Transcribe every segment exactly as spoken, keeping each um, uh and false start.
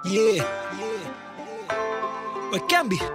Yeah, but can be.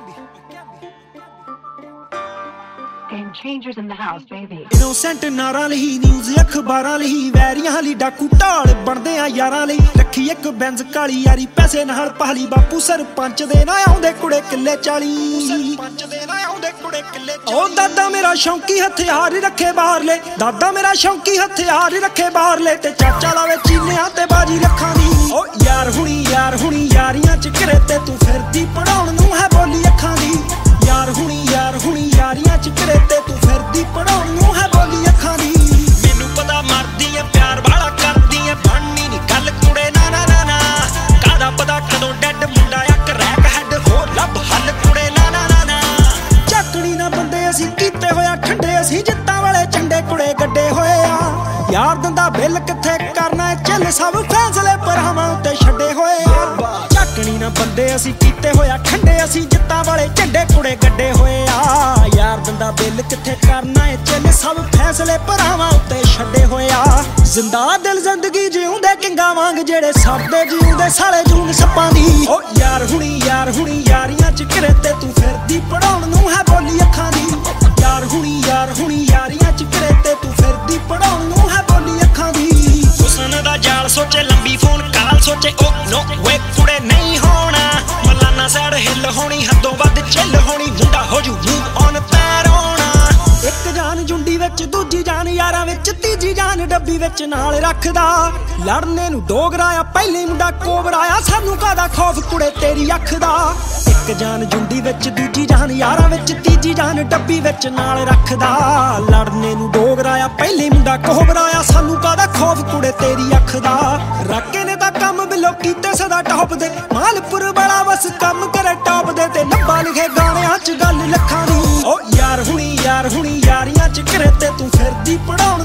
Game changers in the house, baby. Innocent ਨਾਰਾਂ ਲਈ news ਅਖਬਾਰਾਂ ਲਈ ਵੈਰੀਆਂ ਲਈ ਡਾਕੂ ਢਾਲ ਬਣਦੇ ਆ ਯਾਰਾਂ ਲਈ ਰੱਖੀ ਇੱਕ ਬੈਂਜ਼ ਕਾਲੀ ਯਾਰੀ ਪੈਸੇ ਨਾਲ ਪਹਾਲੀ ਬਾਪੂ ਸਰਪੰਚ ਦੇ ਨਾ ਆਉਂਦੇ ਕੁੜੇ ਕਿੱਲੇ ਚਾਲੀ ਸਰਪੰਚ ਦੇ ਨਾ ਆਉਂਦੇ ਕੁੜੇ ਕਿੱਲੇ ਚਾਲੀ ਉਹ ਦਾਦਾ ਮੇਰਾ ਸ਼ੌਂਕੀ ਹਥਿਆਰ ਰੱਖੇ ਬਾਹਰਲੇ ਦਾਦਾ ਮੇਰਾ ਸ਼ੌਂਕੀ ਹਥਿਆਰ ਰੱਖੇ ਬਾਹਰਲੇ ਤੇ ਚਾਚਾ ਲਾਵੇ ਚੀਨਿਆਂ ਤੇ ਬਾਜੀ ਰੱਖਾਂ ਦੀ ਉਹ ਯਾਰ ਹੁਣੀ ਯਾਰ ਹੁਣੀ ਯਾਰੀਆਂ ਚ ਘਰੇ ਤੇ ਤੂੰ ਫਿਰਦੀ ਪੜਾਉਣ ਨੂੰ ਹੈ ਬੋਲੀ ਅੱਖਾਂ ਦੀ ਯਾਰ ਹੁਣੀ ਯਾਰ ਹੁਣੀ ਯਾਰੀਆਂ ਚ ਘਰੇ ਤੇ ਤੂੰ ਫਿਰਦੀ ਪੜਾਉਣ ਨੂੰ ਹੈ ਬੋਲੀ ਅੱਖਾਂ ਦੀ ਮੈਨੂੰ ਪਤਾ ਮਰਦੀ ਐ ਪਿਆਰ ਵਾਲਾ ਕਰਦੀ ਐ ਬਣਨੀ ਨੀ ਗੱਲ ਕੁੜੇ ਨਾ ਨਾ ਨਾ ਨਾ ਕਾਹਦਾ ਪਤਾ ਕਦੋਂ ਡੈਡ ਮੁੰਡਾ ਆ ਕਰੈਕ ਹੈਡ ਹੋ ਲੱਭ ਹੱਲ ਕੁੜੇ ਨਾ ਨਾ ਨਾ ਨਾ ਚੱਕਣੀ ਨਾ ਬੰਦੇ ਅਸੀਂ ਕੀਤੇ ਹੋਇਆ ਠੰਡੇ ਅਸੀਂ ਜਿੱਤਾਂ ਵਾਲੇ ਝੰਡੇ ਕੁੜੇ ਗੱਡੇ ਹੋਏ ਆ ਯਾਰ ਦੰਦਾ ਬਿੱਲ ਕਿੱਥੇ ਕਰਨਾ ਚੱਲ ਸਭ ਫੈਸਲੇ ਪਰਾਵਾਂ ਉੱਤੇ ਛੱਡੇ ਹੋਏ ਆ ਚੱਕਣੀ ਨਾ ਬੰਦੇ ਅਸੀਂ ਕੀਤੇ ਹੋਇਆ ਠੰਡੇ ਅਸੀਂ ਜਿੱਤਾਂ ਵਾਲੇ ਝੰਡੇ ਕੁੜੇ ਗੱਡੇ ਹੋਏ ਆ ਯਾਰ ਦੰਦਾ ਬਿੱਲ ਕਿੱਥੇ ਕਰਨਾ ਏ ਚੱਲ ਸਭ ਫੈਸਲੇ ਪਰਾਵਾਂ ਉੱਤੇ ਛੱਡੇ ਹੋਏ ਆ ਜ਼ਿੰਦਾ ਦਿਲ ਜ਼ਿੰਦਗੀ ਜਿਉਂਦੇ ਕਿੰਗਾ ਵਾਂਗ ਜਿਹੜੇ ਸਭ ਦੇ ਜਿਉਂਦੇ ਸਾਲੇ ਜੂਨ ਸੱਪਾਂ ਦੀ ਓ ਯਾਰ ਹੁਣੀ ਯਾਰ ਹੁਣੀ ਯਾਰੀਆਂ ਚ ਘਰੇ ਤੇ ਤੂੰ ਫਿਰਦੀ ਪੜਾਉਣ ਨੂੰ ਹੈ ਬੋਲੀ ਅੱਖਾਂ ਦੀ ਯਾਰ ਹੁਣੀ ਯਾਰ ਹੁਣੀ ਯਾਰੀਆਂ ਚ ਘਰੇ ਤੇ ਤੂੰ ਫਿਰਦੀ ਪੜਾਉਣ ਨੂੰ ਹੈ ਬੋਲੀ ਅੱਖਾਂ ਦੀ ਹੁਸਨ ਦਾ ਜਾਲ ਸੋਚੇ ਲੰਬੀ ਫੋਨ ਕਾਲ ਸੋਚੇ ਓ ਨੋ ਵੇ ਕੁੜੇ ਨਹੀਂ ਹੋਣਾ ਮਲਾਨਾ ਸਾਈਡ ਹਿੱਲ ਹੋਣੀ ਹੱਦੋਂ ਵੱਧ ਚਿੱਲ ਹੋਣੀ ਮੁੰਡਾ ਹੋ ਜੂ ਮੂਵ ਔਨ ਤੈਰੋਣਾ ਇੱਕ ਜਾਨ ਜੁੰਡੀ ਵਿੱਚ ਦੂਜੀ ਜਾਨ ਯਾਰਾਂ ਵਿੱਚ ਤੀਜੀ ਜਾਨ ਡੱਬੀ ਵਿੱਚ ਨਾਲ ਰੱਖਦਾ ਲੜਨੇ ਨੂੰ ਡੋਗਰਾ ਆ ਪਹਿਲੇ ਮੁੰਡਾ ਕੋਬਰਾ ਆ ਸਾਨੂੰ ਕਾਹਦਾ ਖੌਫ ਕੁੜੇ ਤੇਰੀ ਅੱਖ ਦਾ ਇੱਕ ਜਾਨ ਜੁੰਡੀ ਵਿੱਚ ਦੂਜੀ ਜਾਨ ਯਾਰਾਂ ਵਿੱਚ ਤੀਜੀ ਜਾਨ ਡੱਬੀ ਵਿੱਚ ਨਾਲ ਰੱਖਦਾ ਲੜਨੇ ਨੂੰ ਡੋਗਰਾ ਆ ਪਹਿਲੇ ਮੁੰਡਾ ਕੋਬਰਾ ਆ ਸਾਨੂੰ ਕਾਹਦਾ ਖੌਫ ਕੁੜੇ ਤੇਰੀ ਅੱਖ ਦਾ ਰਾਕੇ ਨੇ ਤਾਂ ਕੰਮ ਬਿਲੋ ਕੀਤੇ ਸਦਾ ਟੌਪ ਦੇ ਮਾਲਪੁਰ ਵਾਲਾ ਬਸ ਕੰਮ ਕਰੇ ਟੌਪ ਦੇ ਤੇ ਨੱਬਾ ਲਿਖੇ ਗਾਣਿਆਂ ਚ ਗੱਲ ਲੱਖਾਂ ਦੀ ਓ ਯਾਰ ਹੁਣੀ ਯਾਰ ਹੁਣੀ ਯਾਰੀਆਂ ਚ ਘਰੇ ਤੇ ਤੂੰ ਫਿਰਦੀ ਪੜਾ